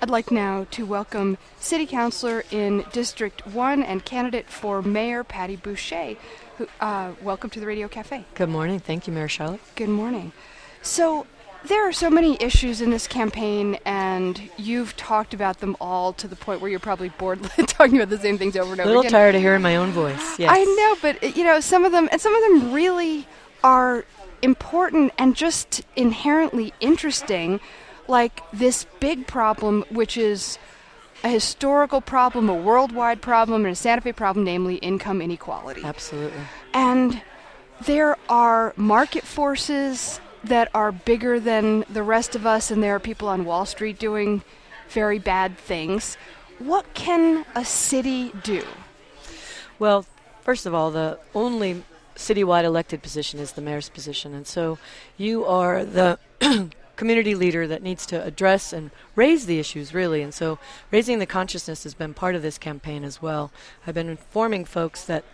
I'd like now to welcome City Councilor in District 1 and candidate for Mayor Patty Boucher. Welcome to the Radio Cafe. Good morning. Thank you, Mayor Charlotte. Good morning. So, there are so many issues in this campaign, and you've talked about them all to the point where you're probably bored talking about the same things over and over again. A little tired of hearing my own voice, yes. I know, but, some of them really are important and just inherently interesting, like this big problem, which is a historical problem, a worldwide problem, and a Santa Fe problem, namely income inequality. Absolutely. And there are market forces that are bigger than the rest of us, and there are people on Wall Street doing very bad things. What can a city do? Well, first of all, the only citywide elected position is the mayor's position, and so you are the community leader that needs to address and raise the issues, really. And so raising the consciousness has been part of this campaign as well. I've been informing folks that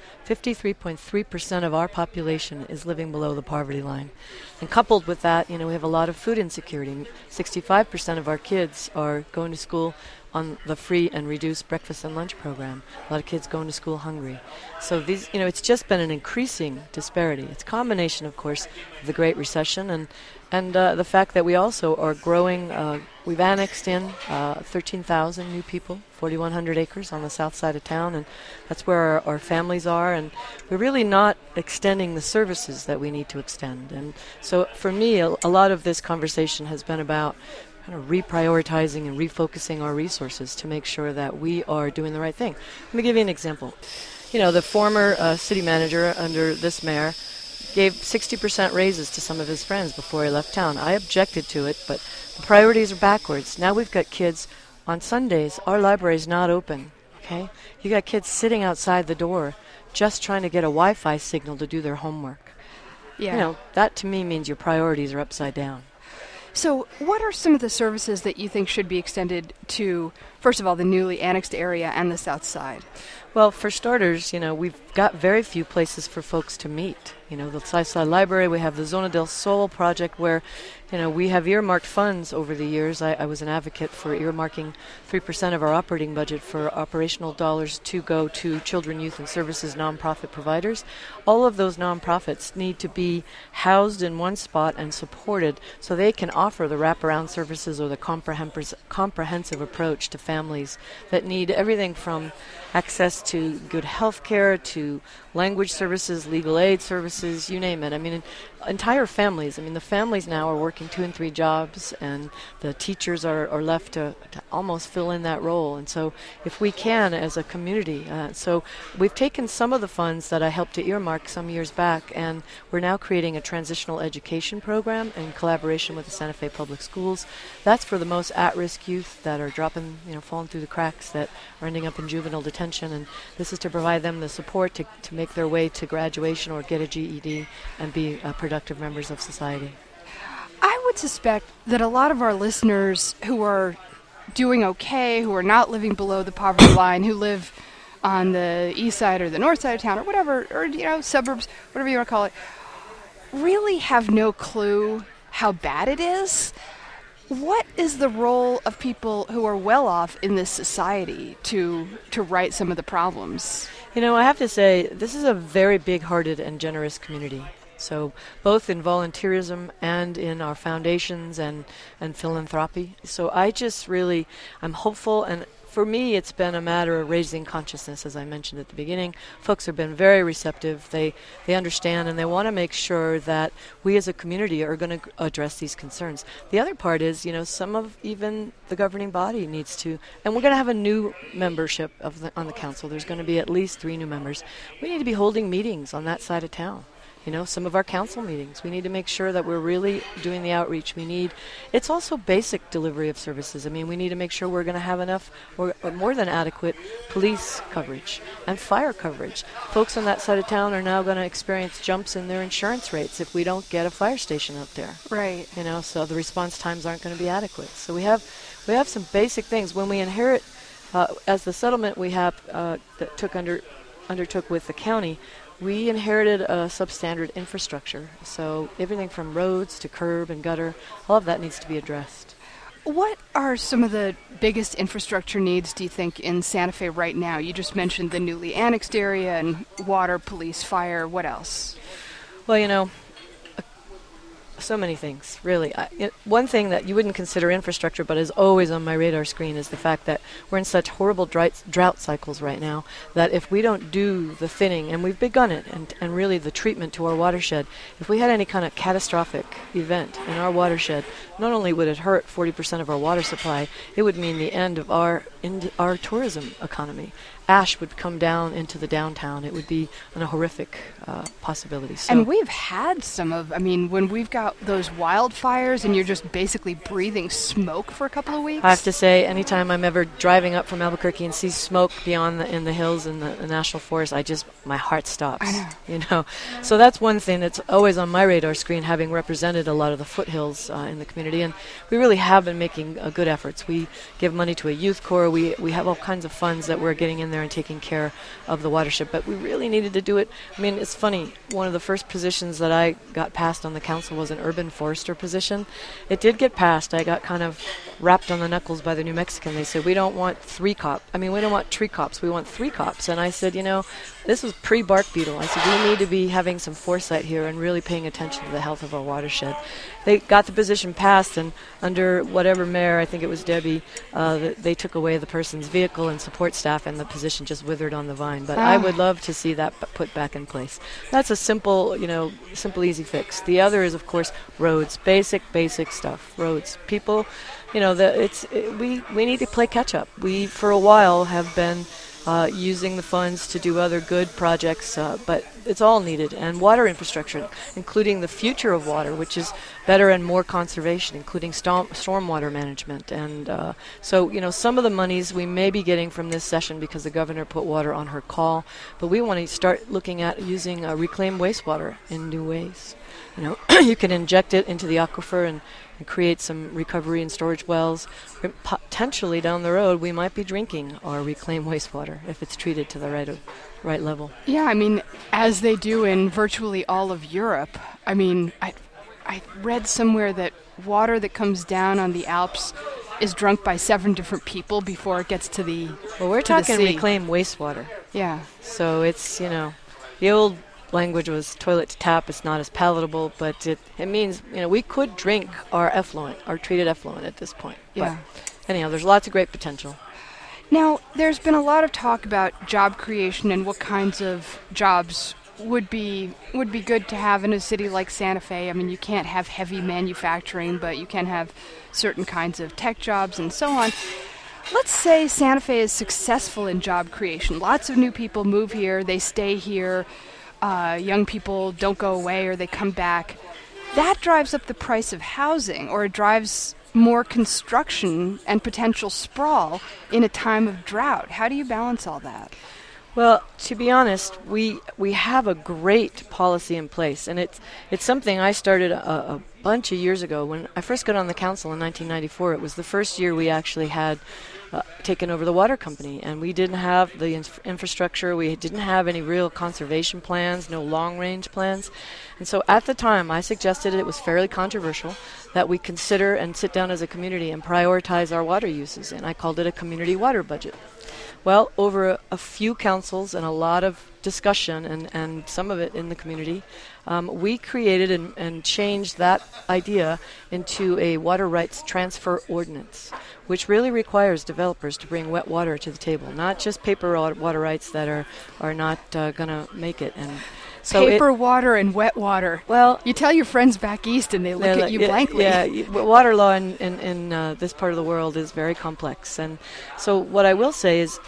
53.3% of our population is living below the poverty line. And coupled with that, we have a lot of food insecurity. 65% of our kids are going to school on the free and reduced breakfast and lunch program. A lot of kids going to school hungry. So these, it's just been an increasing disparity. It's a combination, of course, of the Great Recession and the fact that we also are growing. We've annexed in 13,000 new people, 4,100 acres on the south side of town, and that's where our families are, and we're really not extending the services that we need to extend. And so for me, a lot of this conversation has been about kind of reprioritizing and refocusing our resources to make sure that we are doing the right thing. Let me give you an example. The former city manager under this mayor gave 60% raises to some of his friends before he left town. I objected to it, but the priorities are backwards. Now we've got kids on Sundays. Our library's not open, okay? You got kids sitting outside the door just trying to get a Wi-Fi signal to do their homework. Yeah. That to me means your priorities are upside down. So what are some of the services that you think should be extended to, first of all, the newly annexed area and the south side? Well, for starters, we've got very few places for folks to meet. The Southside Library, we have the Zona del Sol project where, we have earmarked funds over the years. I was an advocate for earmarking 3% of our operating budget for operational dollars to go to children, youth, and services nonprofit providers. All of those nonprofits need to be housed in one spot and supported so they can offer the wraparound services or the comprehensive approach to families that need everything from access to good health care, to language services, legal aid services, you name it. Entire families. The families now are working 2 and 3 jobs, and the teachers are left to almost fill in that role. And so if we can, as a community, so we've taken some of the funds that I helped to earmark some years back, and we're now creating a transitional education program in collaboration with the Santa Fe Public Schools. That's for the most at-risk youth that are dropping, falling through the cracks, that are ending up in juvenile detention, and this is to provide them the support to make their way to graduation or get a GED and be productive members of society. I would suspect that a lot of our listeners who are doing okay, who are not living below the poverty line, who live on the east side or the north side of town or whatever, or suburbs, whatever you want to call it, really have no clue how bad it is. What is the role of people who are well off in this society to right some of the problems? I have to say, this is a very big-hearted and generous community. So both in volunteerism and in our foundations and philanthropy. So I'm hopeful, and for me it's been a matter of raising consciousness, as I mentioned at the beginning. Folks have been very receptive. They understand, and they want to make sure that we as a community are going to address these concerns. The other part is, some of even the governing body needs to, and we're going to have a new membership on the council. There's going to be at least 3 new members. We need to be holding meetings on that side of town. Some of our council meetings. We need to make sure that we're really doing the outreach. It's also basic delivery of services. We need to make sure we're going to have enough or more than adequate police coverage and fire coverage. Folks on that side of town are now going to experience jumps in their insurance rates if we don't get a fire station up there. Right. So the response times aren't going to be adequate. So we have some basic things. When we inherit, as the settlement we have that undertook with the county, we inherited a substandard infrastructure. So everything from roads to curb and gutter, all of that needs to be addressed. What are some of the biggest infrastructure needs do you think in Santa Fe right now? You just mentioned the newly annexed area and water, police, fire. What else? Well, so many things, really. One thing that you wouldn't consider infrastructure but is always on my radar screen is the fact that we're in such horrible drought cycles right now that if we don't do the thinning, and we've begun it, and really the treatment to our watershed, if we had any kind of catastrophic event in our watershed, not only would it hurt 40% of our water supply, it would mean the end of our tourism economy. Ash would come down into the downtown. It would be a horrific possibility. So and we've had when we've got those wildfires and you're just basically breathing smoke for a couple of weeks. I have to say, anytime I'm ever driving up from Albuquerque and see smoke beyond in the hills in the national forest, my heart stops. I know. So that's one thing that's always on my radar screen, having represented a lot of the foothills in the community. And we really have been making good efforts. We give money to a youth corps. We have all kinds of funds that we're getting in there and taking care of the watershed, but we really needed to do it. I mean, it's funny, one of the first positions that I got passed on the council was an urban forester position. It did get passed. I got kind of wrapped on the knuckles by the New Mexican. They said, we don't want we don't want tree cops, we want 3 cops. And I said, this was pre-bark beetle. I said, we need to be having some foresight here and really paying attention to the health of our watershed. They got the position passed, and under whatever mayor, I think it was Debbie, they took away the person's vehicle and support staff, and the position just withered on the vine. But I would love to see that put back in place. That's a simple, easy fix. The other is, of course, roads. Basic stuff. Roads. People, we need to play catch up. We, for a while, have been using the funds to do other good projects, but it's all needed. And water infrastructure, including the future of water, which is better and more conservation, including stormwater management. And so, some of the monies we may be getting from this session because the governor put water on her call, but we want to start looking at using reclaimed wastewater in new ways. You can inject it into the aquifer and create some recovery and storage wells. Potentially down the road, we might be drinking our reclaimed wastewater if it's treated to the right level. Yeah, as they do in virtually all of Europe. I read somewhere that water that comes down on the Alps is drunk by 7 different people before it gets to the Well, we're talking reclaimed wastewater. Yeah. So it's, the old language was toilet to tap. It's not as palatable, but it means, we could drink our effluent, our treated effluent at this point. Yeah. But anyhow, there's lots of great potential. Now, there's been a lot of talk about job creation and what kinds of jobs would be good to have in a city like Santa Fe. You can't have heavy manufacturing, but you can have certain kinds of tech jobs and so on. Let's say Santa Fe is successful in job creation. Lots of new people move here, they stay here. Young people don't go away or they come back. That drives up the price of housing, or it drives more construction and potential sprawl in a time of drought. How do you balance all that? Well, to be honest, we have a great policy in place, and it's something I started a bunch of years ago. When I first got on the council in 1994, it was the first year we actually had taken over the water company, and we didn't have the infrastructure. We didn't have any real conservation plans, no long-range plans. And so at the time, I suggested, it was fairly controversial, that we consider and sit down as a community and prioritize our water uses, and I called it a community water budget. Well, over a few councils and a lot of discussion and some of it in the community, we created and changed that idea into a water rights transfer ordinance, which really requires developers to bring wet water to the table, not just paper water rights that are not going to make it. And so paper water and wet water. Well, you tell your friends back east and they look at you blankly. Yeah, water law in this part of the world is very complex. And so what I will say is,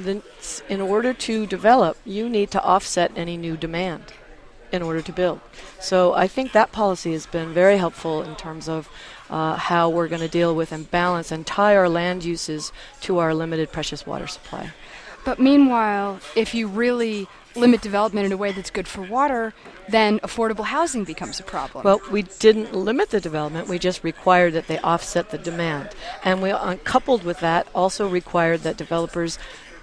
in order to develop, you need to offset any new demand in order to build. So I think that policy has been very helpful in terms of how we're going to deal with and balance and tie our land uses to our limited precious water supply. But meanwhile, if you really limit development in a way that's good for water, then affordable housing becomes a problem. Well, we didn't limit the development. We just required that they offset the demand. And we, coupled with that, also required that developers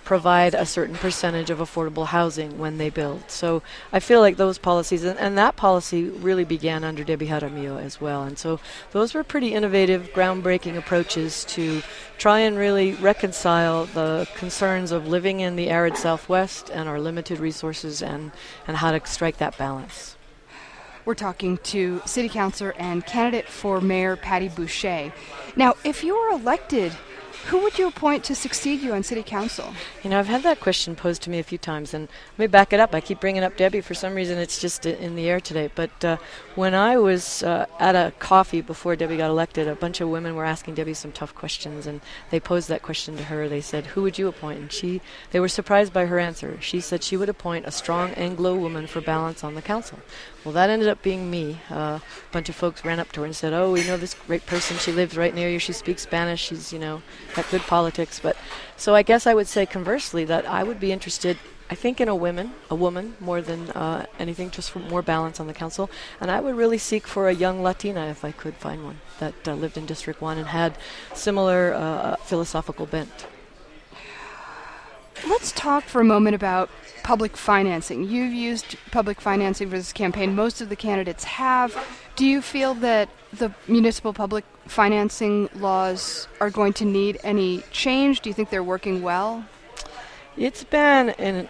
provide a certain percentage of affordable housing when they build. So I feel like those policies, and that policy really began under Debbie Jaramillo as well. And so those were pretty innovative, groundbreaking approaches to try and really reconcile the concerns of living in the arid Southwest and our limited resources and how to strike that balance. We're talking to City Councilor and candidate for Mayor Patty Boucher. Now, if you were elected, who would you appoint to succeed you on City Council? You know, I've had that question posed to me a few times, and let me back it up. I keep bringing up Debbie. For some reason, it's just in the air today. But when I was at a coffee before Debbie got elected, a bunch of women were asking Debbie some tough questions, and they posed that question to her. They said, who would you appoint? And they were surprised by her answer. She said she would appoint a strong Anglo woman for balance on the council. Well, that ended up being me. A bunch of folks ran up to her and said, oh, we know this great person. She lives right near you. She speaks Spanish. She's, got good politics. But so I guess I would say conversely that I would be interested, I think, in a woman more than anything, just for more balance on the council. And I would really seek for a young Latina, if I could find one, that lived in District 1 and had similar philosophical bent. Let's talk for a moment about public financing. You've used public financing for this campaign. Most of the candidates have. Do you feel that the municipal public financing laws are going to need any change? Do you think they're working well? It's been an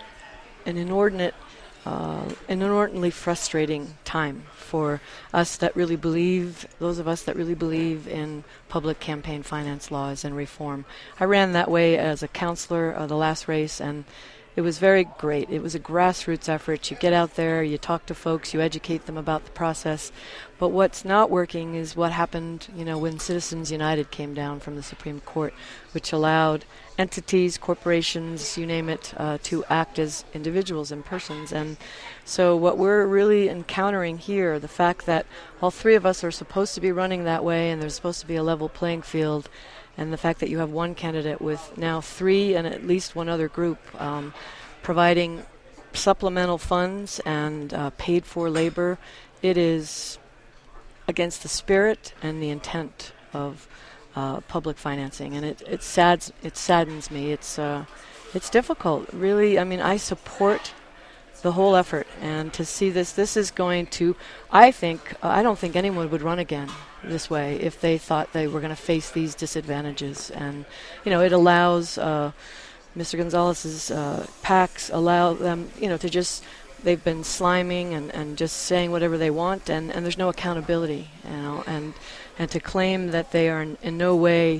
inordinately frustrating time for us that really believe, those of us that really believe in public campaign finance laws and reform. I ran that way as a counselor the last race, and it was very great. It was a grassroots effort. You get out there, you talk to folks, you educate them about the process. But what's not working is what happened, when Citizens United came down from the Supreme Court, which allowed entities, corporations, you name it, to act as individuals and persons. And so what we're really encountering here, the fact that all three of us are supposed to be running that way and there's supposed to be a level playing field, and the fact that you have one candidate with now three and at least one other group providing supplemental funds and paid for labor, it is against the spirit and the intent of public financing, and it saddens me. It's difficult, really. I mean, I support the whole effort, and to see this is going to, I don't think anyone would run again this way if they thought they were going to face these disadvantages. And it allows Mr. Gonzalez's PACs allow them to just, they've been sliming and just saying whatever they want, and there's no accountability, and to claim that they are in no way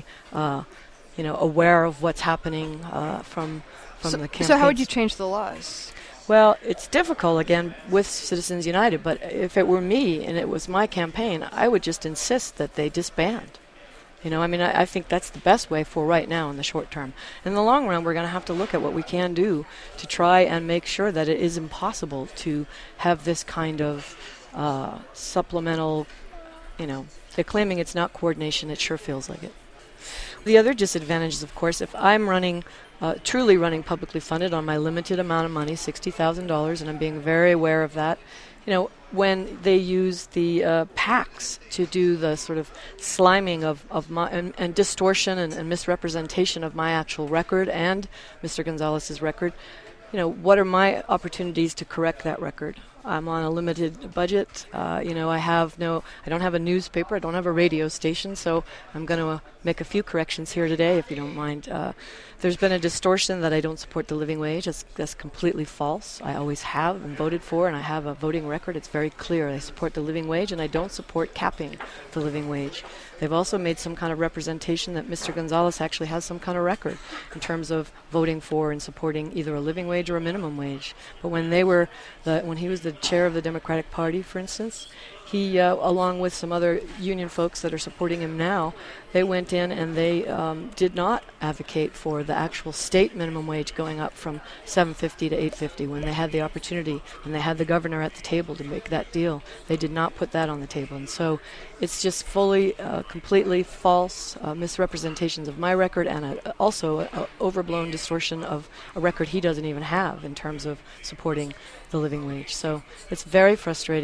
aware of what's happening from the campaigns. So how would you change the laws? Well, it's difficult, again, with Citizens United, but if it were me and it was my campaign, I would just insist that they disband. I think that's the best way for right now in the short term. In the long run, we're going to have to look at what we can do to try and make sure that it is impossible to have this kind of supplemental, they're claiming it's not coordination, it sure feels like it. The other disadvantage is, of course, if I'm truly running publicly funded on my limited amount of money, $60,000, and I'm being very aware of that, when they use the PACs to do the sort of sliming of my and distortion and misrepresentation of my actual record and Mr. Gonzalez's record, what are my opportunities to correct that record? I'm on a limited budget. I don't have a newspaper. I don't have a radio station, so I'm going to make a few corrections here today, if you don't mind. There's been a distortion that I don't support the living wage. That's completely false. I always have and voted for, and I have a voting record. It's very clear. I support the living wage, and I don't support capping the living wage. They've also made some kind of representation that Mr. Gonzalez actually has some kind of record in terms of voting for and supporting either a living wage or a minimum wage. But when he was the chair of the Democratic Party, for instance, he, along with some other union folks that are supporting him now, they went in and they did not advocate for the actual state minimum wage going up from $7.50 to $8.50 when they had the opportunity, when they had the governor at the table to make that deal. They did not put that on the table. And so it's just fully, completely false misrepresentations of my record, and also an overblown distortion of a record he doesn't even have in terms of supporting the living wage. So it's very frustrating,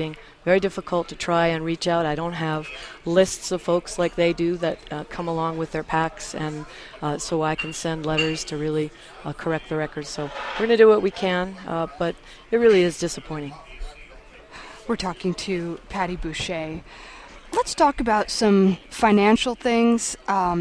very difficult to try and reach out. I don't have lists of folks like they do that come along with their packs, and so I can send letters to really correct the records. So we're going to do what we can, but it really is disappointing. We're talking to Patty Boucher. Let's talk about some financial things.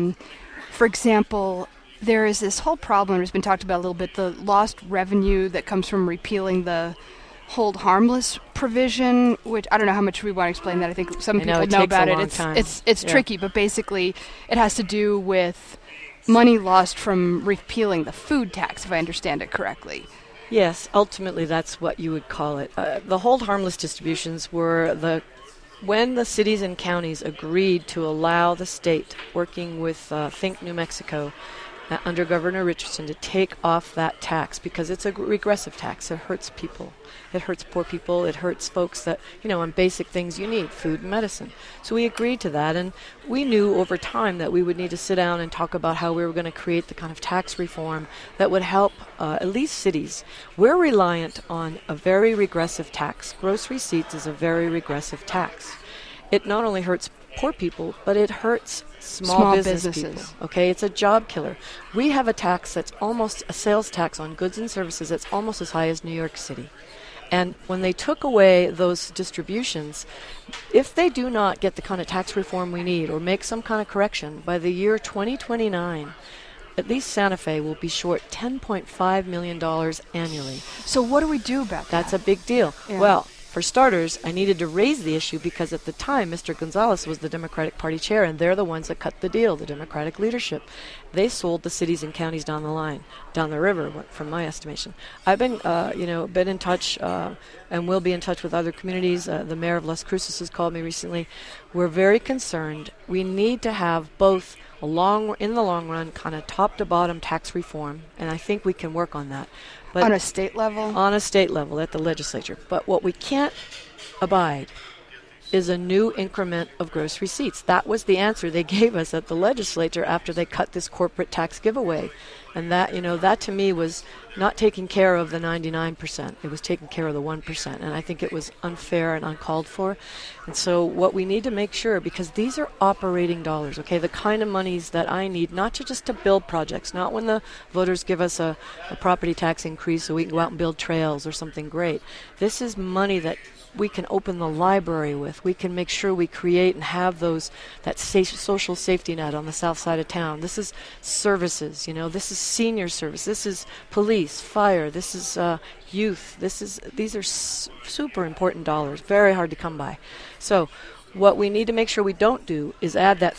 For example, there is this whole problem that's been talked about a little bit, the lost revenue that comes from repealing the hold harmless provision, which I don't know how much we want to explain that. I think some people know about it. It's tricky, but basically it has to do with money lost from repealing the food tax, if I understand it correctly. Yes, ultimately that's what you would call it. The hold harmless distributions were when the cities and counties agreed to allow the state, working with Think New Mexico, under Governor Richardson, to take off that tax, because it's a regressive tax. It hurts people. It hurts poor people. It hurts folks that, on basic things you need, food and medicine. So we agreed to that, and we knew over time that we would need to sit down and talk about how we were going to create the kind of tax reform that would help at least cities. We're reliant on a very regressive tax. Gross receipts is a very regressive tax. It not only hurts poor people, but it hurts small businesses. People. Okay, it's a job killer. We have a tax that's almost a sales tax on goods and services that's almost as high as New York City. And when they took away those distributions, if they do not get the kind of tax reform we need or make some kind of correction, by the year 2029, at least Santa Fe will be short $10.5 million annually. So what do we do about that? That's a big deal. Yeah. Well, for starters, I needed to raise the issue because at the time, Mr. Gonzalez was the Democratic Party chair, and they're the ones that cut the deal, the Democratic leadership. They sold the cities and counties down the line, down the river, from my estimation. I've been, been in touch and will be in touch with other communities. The mayor of Las Cruces has called me recently. We're very concerned. We need to have both in the long run, kind of top-to-bottom tax reform, and I think we can work on that. But on a state level? On a state level at the legislature. But what we can't abide is a new increment of gross receipts. That was the answer they gave us at the legislature after they cut this corporate tax giveaway. And that, that to me was not taking care of the 99%. It was taking care of the 1%. And I think it was unfair and uncalled for. And so what we need to make sure, because these are operating dollars, okay, the kind of monies that I need, not just to build projects, not when the voters give us a property tax increase so we can go out and build trails or something great. This is money that we can open the library with. We can make sure we create and have that social safety net on the south side of town. This is services, this is senior service. This is police, fire. This is youth. These are super important dollars, very hard to come by. So what we need to make sure we don't do is add that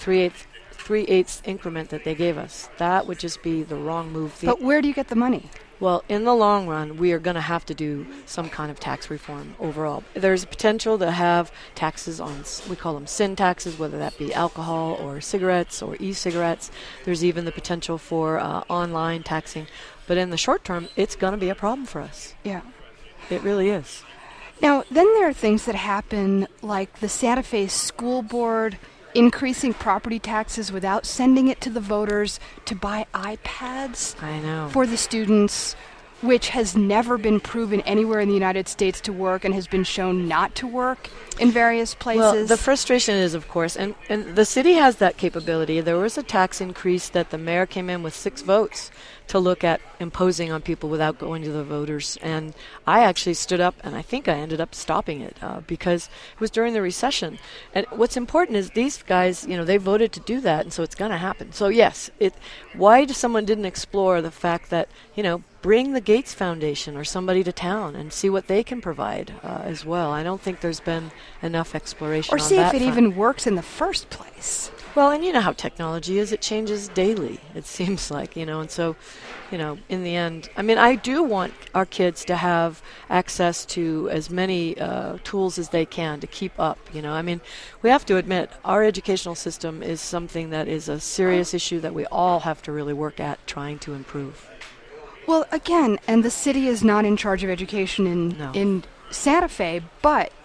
3/8 increment that they gave us. That would just be the wrong move. But where do you get the money? Well, in the long run, we are going to have to do some kind of tax reform overall. There's potential to have taxes on, we call them sin taxes, whether that be alcohol or cigarettes or e-cigarettes. There's even the potential for online taxing. But in the short term, it's going to be a problem for us. Yeah. It really is. Now, then there are things that happen, like the Santa Fe School Board increasing property taxes without sending it to the voters to buy iPads for the students, which has never been proven anywhere in the United States to work and has been shown not to work in various places. Well, the frustration is, of course, and the city has that capability. There was a tax increase that the mayor came in with 6 votes to look at imposing on people without going to the voters. And I actually stood up, and I think I ended up stopping it because it was during the recession. And what's important is these guys, they voted to do that, and so it's going to happen. So yes, why someone didn't explore the fact that, bring the Gates Foundation or somebody to town and see what they can provide as well. I don't think there's been enough exploration on that front. Or see if it front. even works in the first place. Well, and you know how technology is. It changes daily, it seems like, and so, in the end, I do want our kids to have access to as many tools as they can to keep up, we have to admit our educational system is something that is a serious issue that we all have to really work at trying to improve. Well, again, and the city is not in charge of education in Santa Fe, but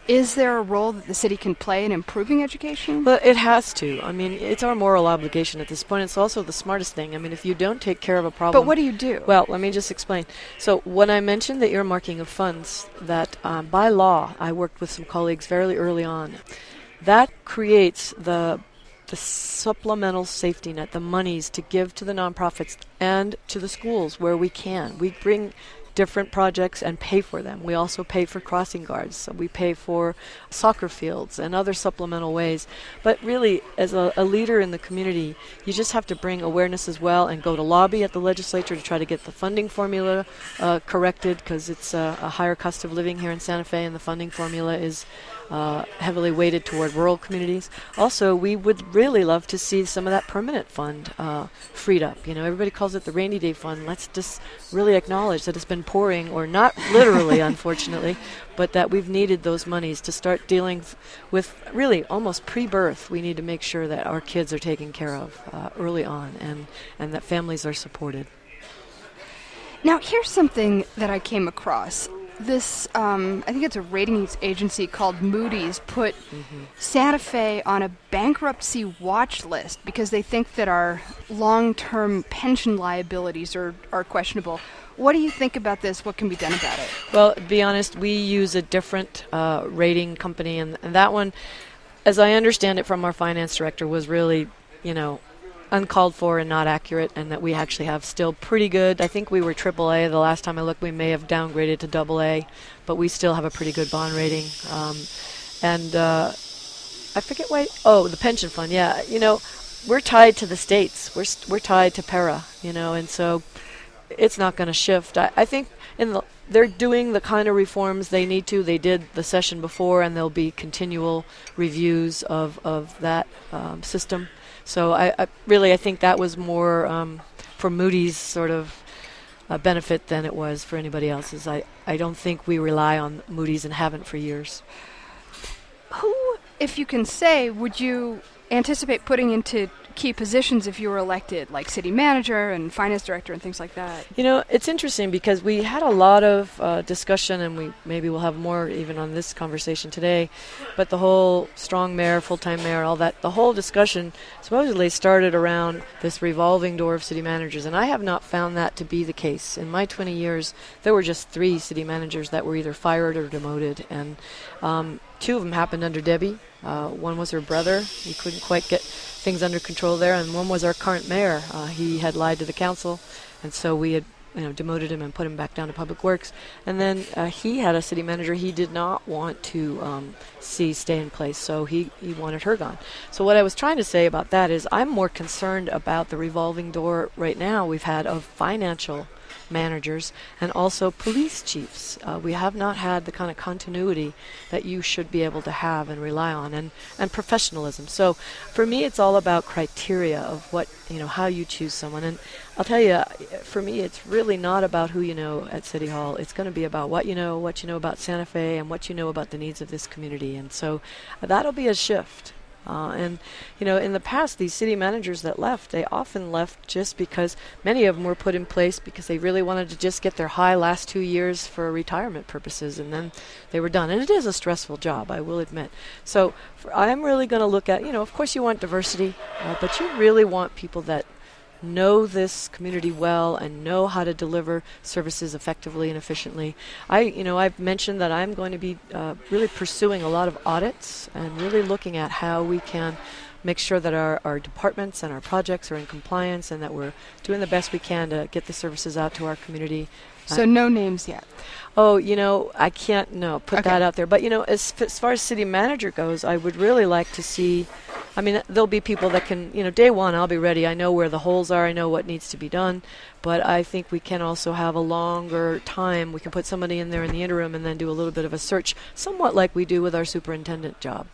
Is there a role that the city can play in improving education? But it has to. I mean, it's our moral obligation at this point. It's also the smartest thing. I mean, if you don't take care of a problem... But what do you do? Well, let me just explain. So when I mentioned the earmarking of funds, that by law, I worked with some colleagues very early on, that creates the supplemental safety net, the monies to give to the nonprofits and to the schools where we can. We bring different projects and pay for them. We also pay for crossing guards. So we pay for soccer fields and other supplemental ways. But really, as a leader in the community, you just have to bring awareness as well and go to lobby at the legislature to try to get the funding formula corrected, because it's a higher cost of living here in Santa Fe, and the funding formula is heavily weighted toward rural communities. Also, we would really love to see some of that permanent fund freed up. You know, everybody calls it the rainy day fund. Let's just really acknowledge that it's been pouring, or not literally, unfortunately, but that we've needed those monies to start dealing with really almost pre-birth. We need to make sure that our kids are taken care of early on, and that families are supported. Now, here's something that I came across. This, I think it's a ratings agency called Moody's, put Santa Fe on a bankruptcy watch list because they think that our long-term pension liabilities are questionable. What do you think about this? What can be done about it? Well, to be honest, we use a different rating company, and that one, as I understand it from our finance director, was really, uncalled for and not accurate, and that we actually have still pretty good. I think we were AAA the last time I looked. We may have downgraded to AA, but we still have a pretty good bond rating. And I forget why. Oh, the pension fund. Yeah, we're tied to the states. We're tied to PERA. And so it's not going to shift. I think they're doing the kind of reforms they need to. They did the session before, and there'll be continual reviews of that system. So I think that was more for Moody's sort of benefit than it was for anybody else's. I don't think we rely on Moody's, and haven't for years. Who, if you can say, would you anticipate putting into key positions if you were elected, like city manager and finance director and things like that? It's interesting because we had a lot of discussion, and maybe we'll have more even on this conversation today, but the whole strong mayor, full-time mayor, all that, the whole discussion supposedly started around this revolving door of city managers, and I have not found that to be the case. In my 20 years, there were just 3 city managers that were either fired or demoted, and 2 of them happened under Debbie. One was her brother. He couldn't quite get things under control there, and one was our current mayor. He had lied to the council, and so we had demoted him and put him back down to Public Works. And then he had a city manager he did not want to see stay in place, so he wanted her gone. So what I was trying to say about that is I'm more concerned about the revolving door right now we've had of financial managers and also police chiefs. We have not had the kind of continuity that you should be able to have and rely on, and professionalism. So for me, it's all about criteria of what, how you choose someone. And I'll tell you, for me, it's really not about who you know at City Hall. It's going to be about what you know about Santa Fe, and what you know about the needs of this community. And so that'll be a shift. And in the past, these city managers that left, they often left just because many of them were put in place because they really wanted to just get their high last 2 years for retirement purposes, and then they were done. And it is a stressful job, I will admit. So I'm really going to look at, of course you want diversity, but you really want people that know this community well and know how to deliver services effectively and efficiently. I've mentioned that I'm going to be really pursuing a lot of audits and really looking at how we can make sure that our departments and our projects are in compliance, and that we're doing the best we can to get the services out to our community. So no names yet? Oh, I can't put that out there. But, as far as city manager goes, I would really like to see, there'll be people that can, day one, I'll be ready. I know where the holes are. I know what needs to be done. But I think we can also have a longer time. We can put somebody in there in the interim and then do a little bit of a search, somewhat like we do with our superintendent job.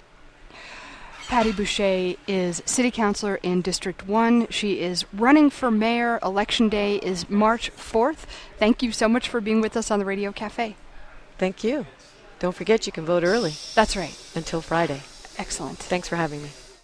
Patty Boucher is city councilor in District 1. She is running for mayor. Election day is March 4th. Thank you so much for being with us on the Radio Cafe. Thank you. Don't forget you can vote early. That's right. Until Friday. Excellent. Thanks for having me.